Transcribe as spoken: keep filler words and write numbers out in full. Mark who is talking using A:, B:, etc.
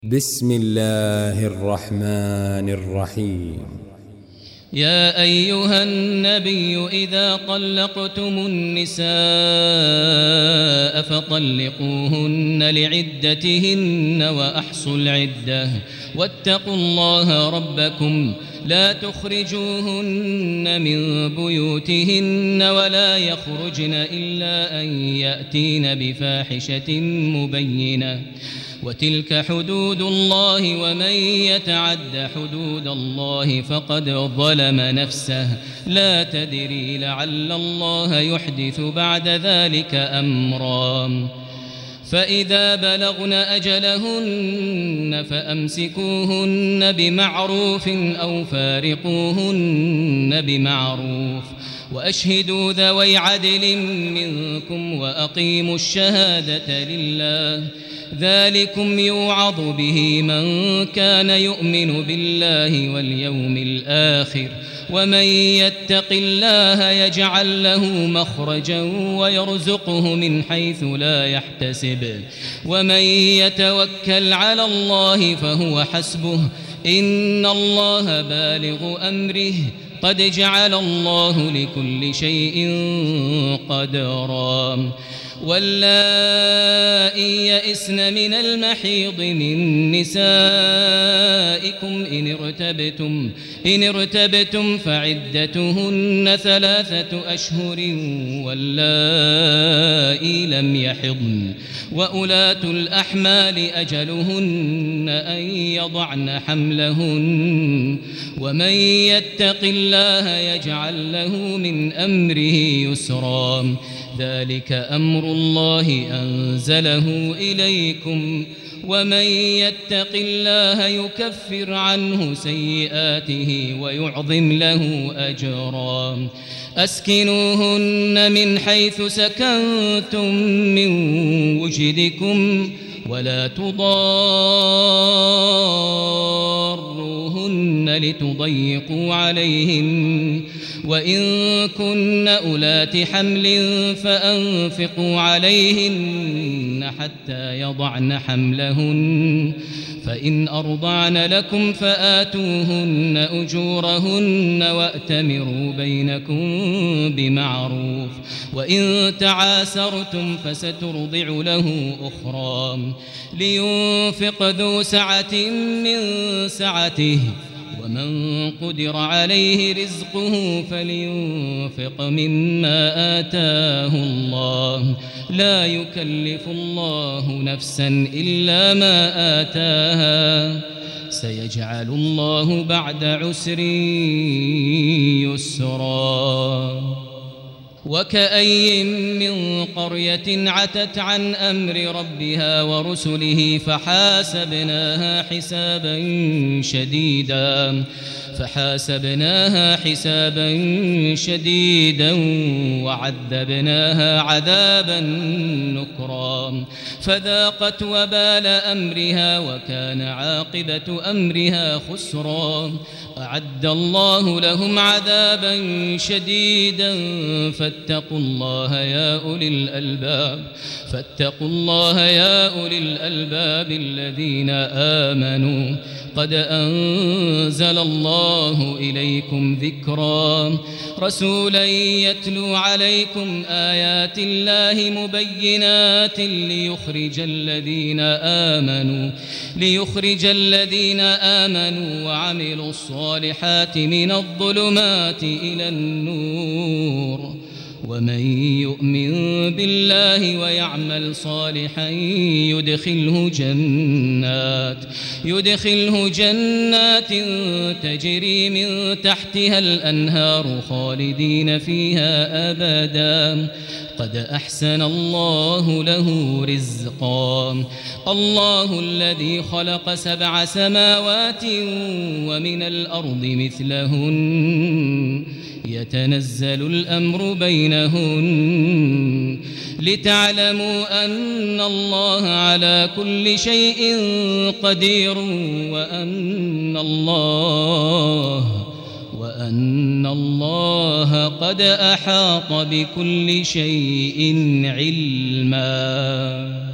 A: بسم الله الرحمن الرحيم.
B: يا أيها النبي إذا طلقتم النساء فطلقوهن لعدتهن وأحصوا العدة واتقوا الله ربكم لا تخرجوهن من بيوتهن ولا يخرجن إلا أن يأتين بفاحشة مبينة وتلك حدود الله ومن يتعد حدود الله فقد ظلم نفسه لا تدري لعل الله يحدث بعد ذلك أمرا فإذا بلغن أجلهن فأمسكوهن بمعروف أو فارقوهن بمعروف وأشهدوا ذوي عدل منكم وأقيموا الشهادة لله ذلكم يوعظ به من كان يؤمن بالله واليوم الآخر ومن يتق الله يجعل له مخرجا ويرزقه من حيث لا يحتسب ومن يتوكل على الله فهو حسبه إن الله بالغ أمره قد جعل الله لكل شيء قدرا واللائي يئسن من المحيض من نسائكم إن ارتبتم, إن ارتبتم فعدتهن ثلاثة أشهر واللائي لم يحضن وأولاة الأحمال أجلهن أن يضعن حملهن ومن يتق الله يجعل له من أمره يسرا ذلك أمر الله أنزله إليكم ومن يتق الله يكفر عنه سيئاته ويعظم له أجرا أسكنوهن من حيث سكنتم من وجدكم ولا تضاروهن لتضيقوا عليهن وإن كن أولات حمل فأنفقوا عليهن حتى يضعن حملهن فإن أرضعن لكم فآتوهن أجورهن وأتمروا بينكم بمعروف وإن تعاسرتم فسترضع له أخرى لينفق ذو سعة من سعته ومن قدر عليه رزقه فلينفق مما آتاه الله لا يكلف الله نفسا إلا ما آتاها سيجعل الله بعد عسر يسرا وكأي من قرية عتت عن أمر ربها ورسله فحاسبناها حسابا شديدا فحاسبناها حسابا شديدا وعذبناها عذابا نكرا فذاقت وبال أمرها وكان عاقبة أمرها خسرا أعد الله لهم عذابا شديدا فاتقوا الله يا أولي الألباب فاتقوا الله يا أولي الألباب الذين آمنوا قد أنزل الله إليكم ذكرا رسولا يتلو عليكم آيات الله مبينات ليخرج الذين آمنوا ليخرج الذين آمنوا وعملوا الصالحات من الظلمات إلى النور ومن يؤمن بالله ويعمل صالحا يدخله جنات يدخله جنات تجري من تحتها الأنهار خالدين فيها أبدا قد أحسن الله له رزقا الله الذي خلق سبع سماوات ومن الأرض مثلهن يتنزل الأمر بينهن لتعلموا أن الله على كل شيء قدير وأن الله وأن الله قد أحاط بكل شيء علما.